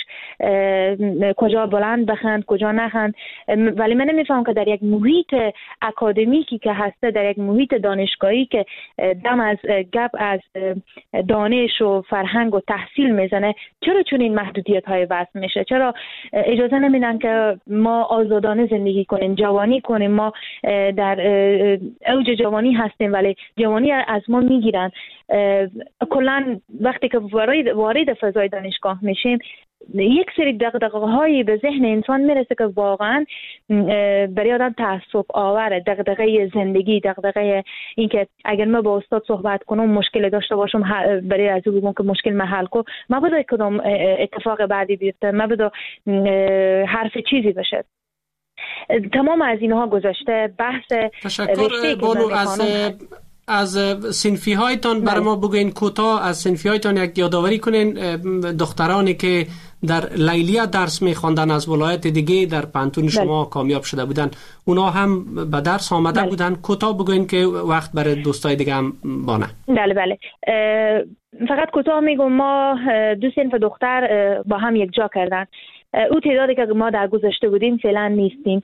کجا بلند بخند کجا نخند. ولی من نمیفهم که در یک محیط اکادمیکی که هسته، در یک محیط دانشگاهی که دم از گپ از دانش و فرهنگ و تحصیل میزنه، چرا چون این محدودیت های وضع میشه؟ چرا اجازه نمیدن که ما آزادانه زندگی کنیم، جوانی کنیم؟ ما در اوج جوانی هستیم ولی جوانی از ما میگیرن. کلا وقتی که وارد وارد فضای دانشگاه میشیم یک سری دغدغه‌هایی به ذهن انسان میرسه که واقعا برای آدم تعصب آوره. دغدغه زندگی، دغدغه این که اگر من با استاد صحبت کنم مشکل داشته باشم، برای از او بگم که مشکل من حل کن، ما بده کدام اتفاق بعدی بیفته، ما بده حرف چیزی بشه. تمام از اینها گذشته. بحث تشکر بانو. از از صنفی هایتان برای ما بگوین کوتاه، از صنفی هایتان یک یادآوری کنین. دخترانی که در لیلیه درس می‌خواندن از ولایت دیگه در پانتون شما بله. کامیاب شده بودن، اونا هم به درس آمده بله. بودن. کوتاه بگوین که وقت برای دوستای دیگه هم بانه. بله بله. فقط کوتاه میگم ما دو صنف دختر با هم یک جا کردن. او تعدادی که ما در گذشته بودیم فعلا نیستیم.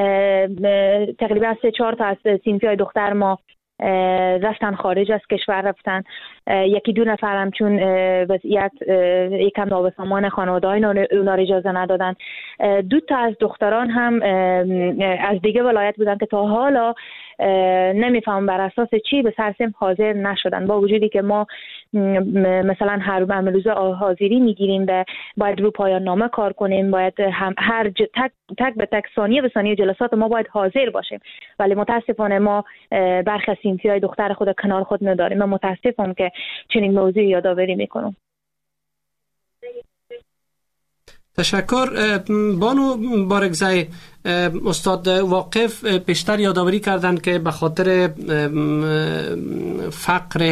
تقریبا سه چهار تا از صنفی‌های دختر ما رفتن خارج از کشور رفتن. یکی دو نفر هم چون وضعیت یکم نابسامان خانواده‌های اونا رو اجازه ندادن. دو تا از دختران هم از دیگه ولایت بودن که تا حالا نمیفهم بر اساس چی به سرسم حاضر نشدن، با وجودی که ما مثلا هر روزه حاضری میگیریم و باید رو پایان نامه کار کنیم، باید هم هر ج... تک تک به تک ثانیه به ثانیه جلسات ما باید حاضر باشیم، ولی متاسفانه ما برخی صنفی‌های دختر خود کنار خود نداریم. من متاسفم که چنین موضوعی یادآوری میکنم. تشکر بانو بارگزای. استاد واقف پیشتر یادآوری کردن که به خاطر فقر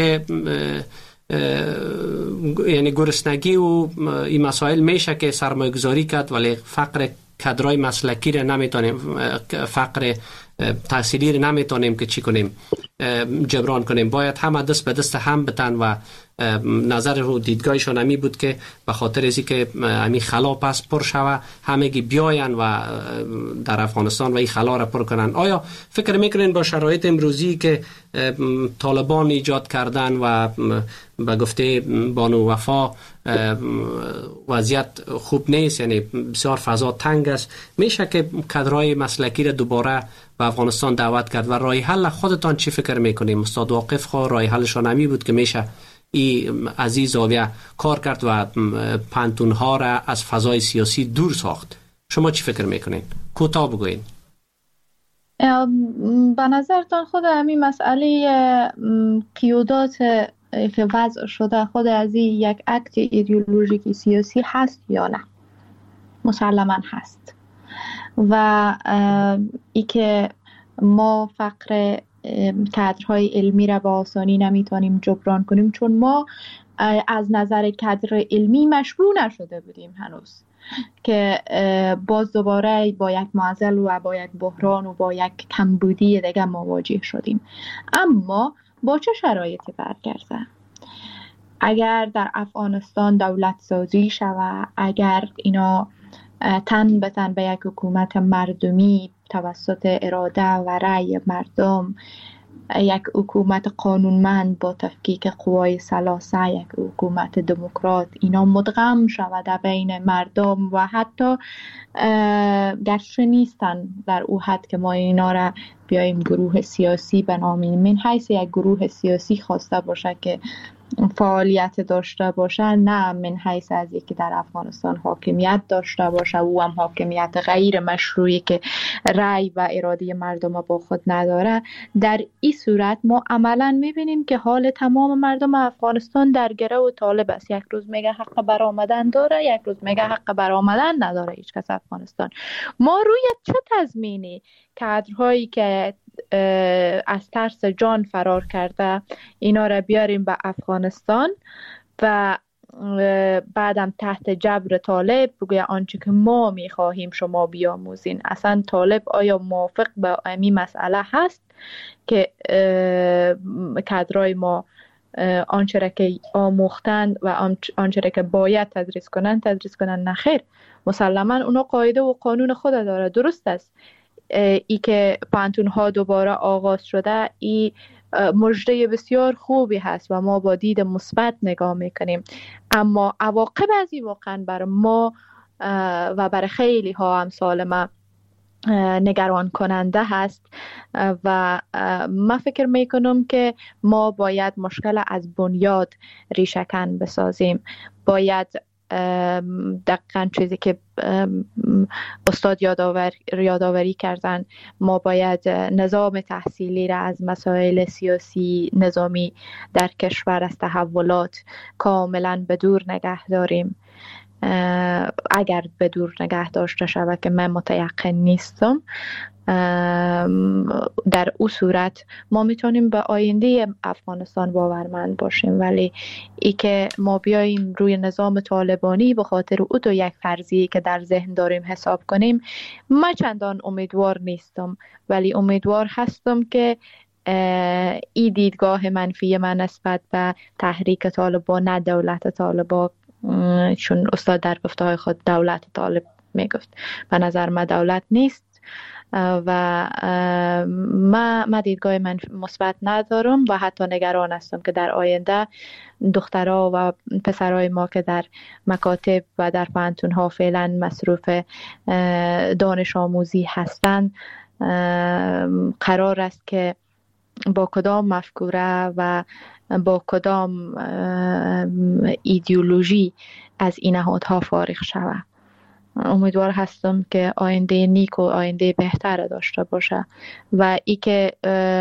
یعنی گرسنگی و این مسائل میشه که سرمایه گذاری کرد، ولی فقر کادرای مسلکی رو نمیتونیم، فقر تحصیلی رو نمیتونیم که چی کنیم جبران کنیم. باید همه دست به دست هم بتن و نظر رو دیدگاهشون همی بود که به خاطر ازی که همی خلا پس پر شوه همگی بیاین و در افغانستان و این خلا را پر کنن. آیا فکر میکنین با شرایط امروزی که طالبان ایجاد کردن و به گفته بانو وفا وضعیت خوب نیست، یعنی بسیار فضا تنگ است، میشه که کادرهای مسلکی را دوباره به افغانستان دعوت کرد؟ و راه حل خودتان چی فکر میکنیم؟ استاد واقف خو راه حلشان همی بود که میشه این از این زاویه کار کرد و پانتون ها را از فضای سیاسی دور ساخت. شما چی فکر میکنین؟ کوتاه بگوین. به نظرتان خود همین مسئله قیودات که وضع شده خود از این یک اکت ایدئولوژیکی سیاسی هست یا نه؟ مسلماً هست. و ای که ما فقر کادرهای علمی را با آسانی نمیتونیم جبران کنیم، چون ما از نظر کادر علمی مشروع نشده بودیم هنوز، که باز دوباره با یک معضل و با یک بحران و با یک کمبودی دیگه مواجه شدیم. اما با چه شرایطی برگرده؟ اگر در افغانستان دولت سازی شود، اگر اینا تن به تن به یک حکومت مردمی توسط اراده و رأی مردم، یک حکومت قانونمند با تفکیک قوای ثلاثه، یک حکومت دموکرات، اینا مدغم شود بین مردم و حتی گرچه نیستن در او حد که ما اینا را بیاییم گروه سیاسی بنامیم، من حیث یک گروه سیاسی خواسته باشه که فعالیت داشته باشه، نه من حیث از یکی در افغانستان حاکمیت داشته باشه، او هم حاکمیت غیر مشروعی که رأی و اراده مردم با خود نداره. در این صورت ما عملا میبینیم که حال تمام مردم افغانستان در گره و طالب است. یک روز میگه حق برآمدن داره، یک روز میگه حق برآمدن نداره هیچ کس افغانستان. ما روی چه تضمینی کادرهایی که از ترس جان فرار کرده اینا را بیاریم به افغانستان و بعدم تحت جبر طالب بگویا آنچه که ما میخواهیم شما بیاموزین؟ اصلا طالب آیا موافق به این مسئله هست که کادرای ما آنچه را که آموختند و آنچه را که باید تدریس کنند تدریس کنند؟ نخیر، مسلما اونا قاعده و قانون خود داره. درست است ای که پانتون ها دوباره آغاز شده، ای مژده بسیار خوبی هست و ما با دید مثبت نگاه میکنیم، اما عواقب از این واقعا بر ما و بر خیلی ها امثال ما نگران کننده هست و من فکر میکنم که ما باید مشکل از بنیاد ریشه‌کن بسازیم. باید دقیقاً چیزی که استاد یادآور یادآوری کردن، ما باید نظام تحصیلی را از مسائل سیاسی نظامی در کشور از تحولات کاملاً به دور نگه داریم. اگر به دور نگه داشته شود که من متیقن نیستم، در او صورت ما میتونیم به آینده افغانستان باورمند باشیم. ولی ای که ما بیاییم روی نظام طالبانی به خاطر او تو یک فرضیه که در ذهن داریم حساب کنیم، من چندان امیدوار نیستم، ولی امیدوار هستم که ای دیدگاه منفی من نسبت به تحریک طالبان نه دولت طالبان، چون استاد در گفته‌های خود دولت طالب میگفت، به نظر من دولت نیست و ما ما دیدگاه من مثبت ندارم و حتی نگران هستم که در آینده دخترها و پسرای ما که در مکاتب و در پانتون ها فعلا مصروف دانش آموزی هستند، قرار است که با کدام مفکوره و با کدام ایدئولوژی از این نهادها فارغ شود. امیدوار هستم که آینده نیک و آینده بهتر داشته باشه و ای که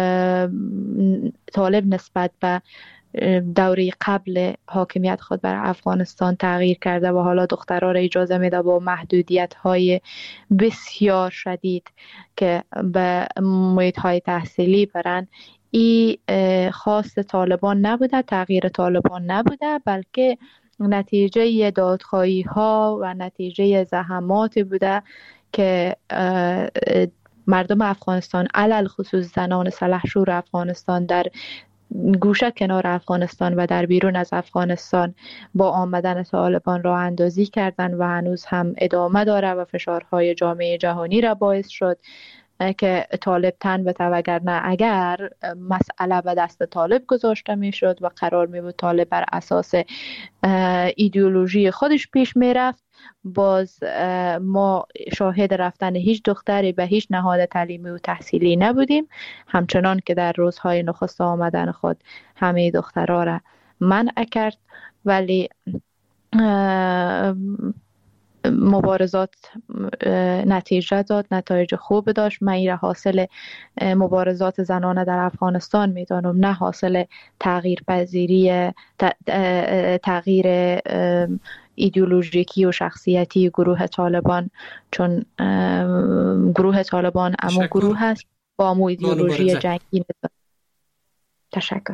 طالب نسبت به دوره قبل حاکمیت خود بر افغانستان تغییر کرده و حالا دخترها را اجازه میده با محدودیت های بسیار شدید که به محیط های تحصیلی برن. ای خاص طالبان نبوده، تغییر طالبان نبوده، بلکه نتیجه دادخواهی ها و نتیجه زحمات بوده که مردم افغانستان، علل خصوص زنان سلحشور افغانستان در گوشه کنار افغانستان و در بیرون از افغانستان با آمدن طالبان راه اندازی کردن و هنوز هم ادامه داره و فشارهای جامعه جهانی را باعث شد که طالب تن بته، وگرنه اگر مسئله به دست طالب گذاشته می شد و قرار می بود طالب بر اساس ایدئولوژی خودش پیش می رفت، باز ما شاهد رفتن هیچ دختری به هیچ نهاد تعلیمی و تحصیلی نبودیم، همچنان که در روزهای نخست آمدن خود همه دخترها را منع کرد. ولی مبارزات نتیجه داد، نتایج خوب داشت. من این حاصل مبارزات زنانه در افغانستان میدانم، نه حاصل تغییر پذیری تغییر ایدئولوژیکی و شخصیتی گروه طالبان، چون گروه طالبان اما گروه هست با امو ایدئولوژی جنگی. تشکر.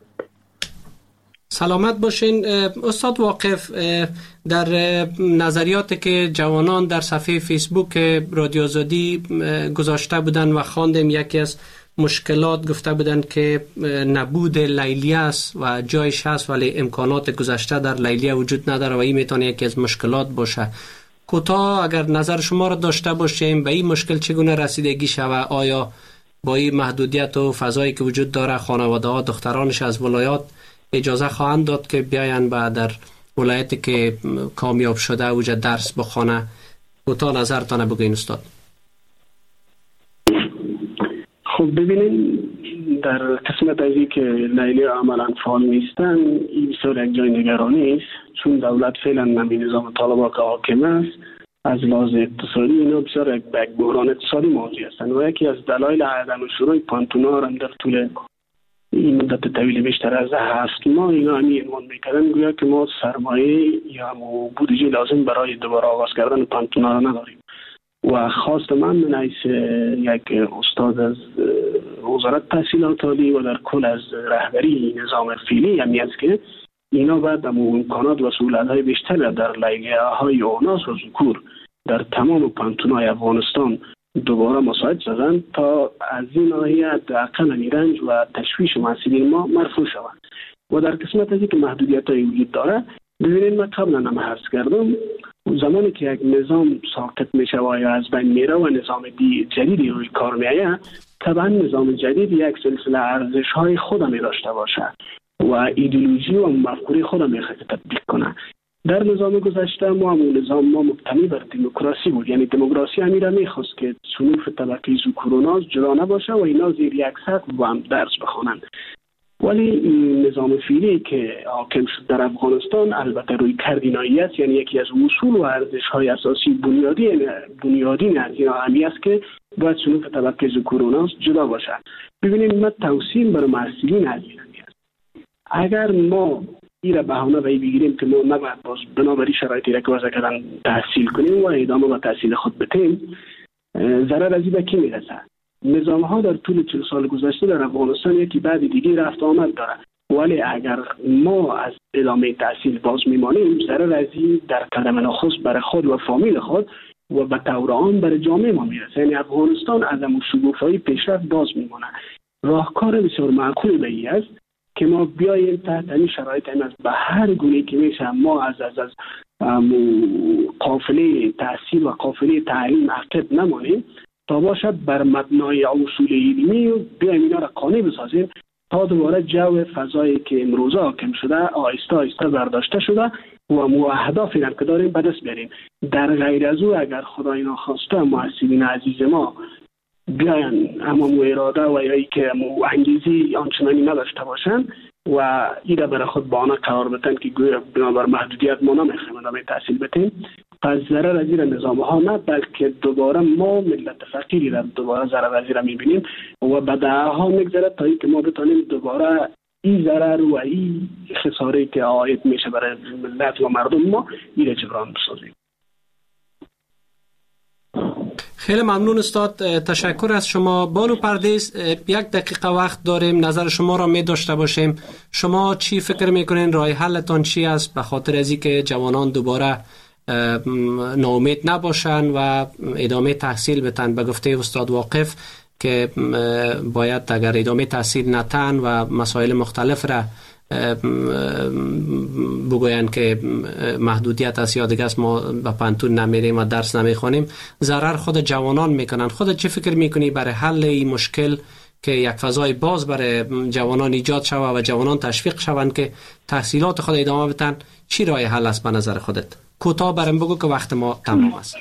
سلامت باشین. استاد واقف، در نظریاتی که جوانان در صفحه فیسبوک رادیو آزادی گذاشته بودن و خواندیم، یکی از مشکلات گفته بودن که نبود لیلیه است و جایش هست ولی امکانات گذشته در لیلیه وجود نداره و این میتونه یکی از مشکلات باشه. کوتاه اگر نظر شما را داشته باشیم به این مشکل چگونه رسیدگی شود؟ آیا با این محدودیت و فضایی که وجود داره خانواده ها دخترانش از ولایات اجازه خواهند داد که بیاین و در ولایتی که کامیاب شده اوجه درس بخونه؟ کوتاه نظرتان بگوین استاد. خب ببینید، در قسمت از این که لیلی عملا فعال نیستن، این بسیار یک جای نگرانی است، چون دولت فعلا نمی نظام طالبان که حاکم است از لحاظ اقتصادی اینا بسیار یک بحران اقتصادی مواجه هستند و یکی از دلایل عدم شروع پانتونا هم در طول این مدت طویل بیشتر از هفت ماه اینا همی عنوان میکردن گویا که ما سرمایه یا بودجه لازم برای دوباره آغاز کردن پانتونا را نداریم و خواست من من حیث یک استاد از وزارت تحصیلات عالی و در کل از رهبری نظام فعلی همی است که اینا باید امکانات و سهولت‌های بیشتر در لیلیه های اوناس و ذکور در تمام پانتونای افغانستان دوباره مساعد سازند تا از این ناحیه حداقل رنج و تشویش محصلین ما مرفوع شود. و در قسمت از اینکه محدودیت‌های وجود داره، ببینید من قبلا هم عرض کردم زمانی که یک نظام ساقط میشه و یا از بین میره و نظام جدیدی روی کار میآید، طبعا نظام جدید یک سلسله ارزش‌های خود می داشته باشه و ایدئولوژی و مفکوره خود می تطبیق کنه. در نظام گذشته ما هم نظام ما مبتنی بر دموکراسی بود، یعنی دموکراسی همین را میخواست که صنوف طبقه ذکور و ناز جدا نباشه و اینا زیر یک سطح با هم درس بخوانند. ولی نظام فعلی که حاکم شد در افغانستان البته روی کردینایی است، یعنی یکی از اصول و ارزش‌های اساسی بنیادی بنیادین از اینا همی است که باید صنوف طبقه ذکور و ناز جدا باشه. ببینید من توصیه بر محصلین عزیزم است، اگر ما این را بهانه به بگیریم که ما نباید باز بنابراین شرایطی را که وضع کردن تحصیل کنیم و ادامه به تحصیل خود بدیم، ضرر از این به کی میرسه؟ نظام ها در طول چهل سال گذشته در افغانستان یکی بعد دیگه رفت آمد داره، ولی اگر ما از ادامه تحصیل باز میمانیم ضرر از این در قدم نخست برای خود و فامیل خود و به طور عام برای جامعه ما میرسه. یعنی افغانستان از اون شگفت‌های پیشرفت باز میمونه. راهکار بسیار معقولی به این است که ما بیاییم تحت این شرایط این از به هر گونه که میشه ما از از از قافله تحصیل و قافله تعلیم عقب نمانیم تا باشد بر مبنای اصول علمی بیاییم اینا را قانع بسازیم تا دوباره جو فضایی که امروزه حاکم شده آهسته آهسته برداشته شده و مو اهدافی که داریم به دست بیاریم. در غیر از او اگر خدای ناخواسته محصلین عزیز ما بیاین اما مو اراده و یا ای که مو انگیزی آنچنانی نداشته باشن و ایره برای خود بانه قرار بتن که گویا بنابر محدودیت ما نمیخوایم ادامه تحصیل بتیم، پس ضرر از این نظام ها نه بلکه دوباره ما ملت فقیری را دوباره ضرر از این میبینیم و به دهه ها میگذره تا اینکه ما بتانیم دوباره این ضرر و این خساره که عاید میشه برای ملت و مردم ما ایره جبران بسازیم. خیلی ممنون استاد، تشکر از شما. بانو پردیس، یک دقیقه وقت داریم، نظر شما را می داشته باشیم. شما چی فکر میکنین راه حلتان چی است به خاطر از اینکه جوانان دوباره ناامید نباشن و ادامه تحصیل بتن؟ به گفته استاد واقف که باید اگر ادامه تحصیل نتن و مسائل مختلف را بگوین که محدودیت است یا دیگه است ما به پانتون نمیریم و درس نمیخوانیم، ضرر خود جوانان میکنن. خودت چه فکر میکنی برای حل این مشکل که یک فضای باز برای جوانان ایجاد شود و جوانان تشویق شوند که تحصیلات خود ادامه بدن؟ چی راه حل است به نظر خودت؟ کوتاه برام بگو که وقت ما تمام است.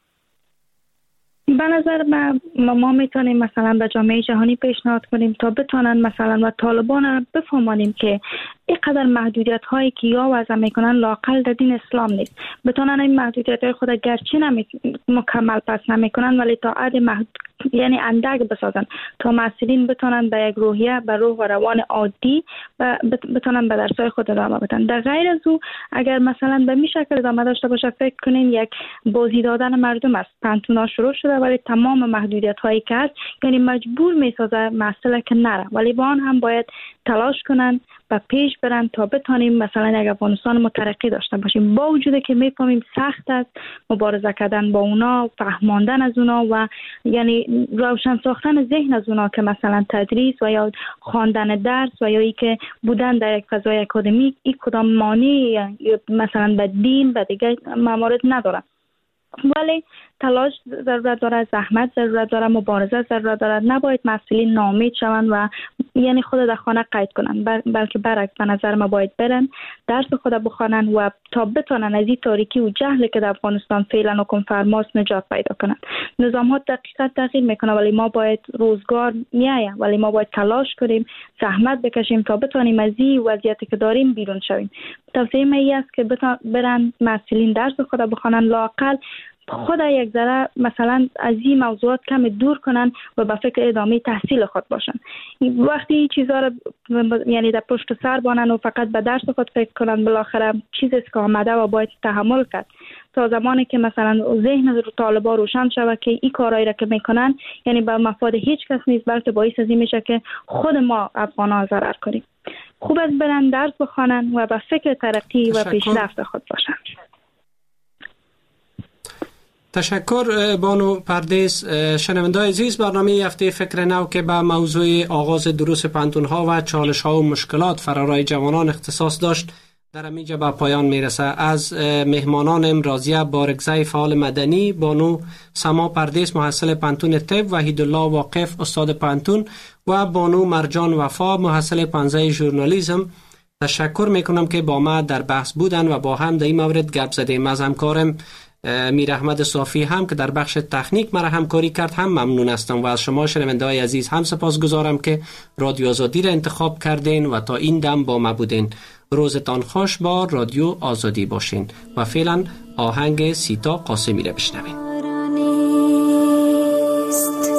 به نظر ما ما میتونیم مثلا به جامعه جهانی پیشنهاد کنیم تا بتونن مثلا و طالبان بفهمانیم که اینقدر محدودیت هایی که یا وضع میکنن لاقل در دین اسلام نیست. بتونن این محدودیت های خود گرچه نمی مکمل پس نمیکنن ولی تا حد محدود یعنی اندک بسازن تا مسئولین بتونن به یک روحیه به روح و روان عادی و بتونن به درسای خود ادامه بدن. در غیر از او اگر مثلا به می شکل ادامه داشته باشه فکر کنین یک بازی دادن مردم است. پانتونا شروع شده ولی تمام محدودیت هایی که هست یعنی مجبور می سازه مسئله که نره، ولی با آن هم باید تلاش کنن و پیش برن تا بتونیم مثلا یک افغانستان مترقی داشته باشیم. با وجود که میفهمیم سخت است مبارزه کردن با اونا، فهماندن از اونا و یعنی روشن ساختن ذهن از اونا که مثلا تدریس و یا خواندن درس و یا ای که بودن در یک فضای اکادمیک این کدام مانع مثلا به دین و دیگه موارد نداره. ولی تلاش ضرورت داره، زحمت ضرورت داره، مبارزه ضرورت داره. نباید مسئولین ناامید شوند و یعنی خود در خانه قید کنن، بلکه برعکس به نظر ما باید برن درس خود بخوانن و تا بتونن از این تاریکی و جهلی که در افغانستان فعلا حکم فرماست نجات پیدا کنن. نظام ها دقیقاً تغییر میکنه ولی ما باید روزگار میایه ولی ما باید تلاش کنیم، زحمت بکشیم تا بتونیم از این وضعیتی که داریم بیرون شویم. توصیه من این است که برن مسئولین درس خود بخوانن، لااقل خود یک ذره مثلا از این موضوعات کم دور کنن و به فکر ادامه تحصیل خود باشن. وقتی چیزا رو یعنی در پشت سر بانن و فقط به درس خود فکر کنن بالاخره چیزی که آمده و باید تحمل کرد تا زمانی که مثلا ذهن طالبا روشن شود که این کارایی را که میکنن یعنی به مفاد هیچ کس نیست بلکه باعث از این میشه که خود ما افغان‌ها ضرر کنیم. خوب است برن درس بخوانن و به فکر ترقی و پیشرفت خود باشن. تشکر بانو پردیس. شنونده‌های عزیز، برنامه هفته فکر نو که به موضوع آغاز دروس پانتون‌ها و چالش‌ها و مشکلات فرارای جوانان اختصاص داشت در اینجا به پایان میرسه. از مهمانان امروزی بارگزای فعال مدنی بانو سما پردیس محصل پانتون طب، وحیدالله واقف استاد پانتون و بانو مرجان وفا محصل پانزه ژورنالیسم تشکر میکنم که با ما در بحث بودن و با هم در این مورد گپ زدیم. از همکارم میر احمد صافی هم که در بخش تکنیک مرا همکاری کرد هم ممنون هستم و از شما شنونده‌های عزیز هم سپاسگزارم که رادیو آزادی را انتخاب کردین و تا این دم با ما بودین. روزتان خوش با رادیو آزادی باشین و فعلا آهنگ سیتا قاسمی را بشنوین.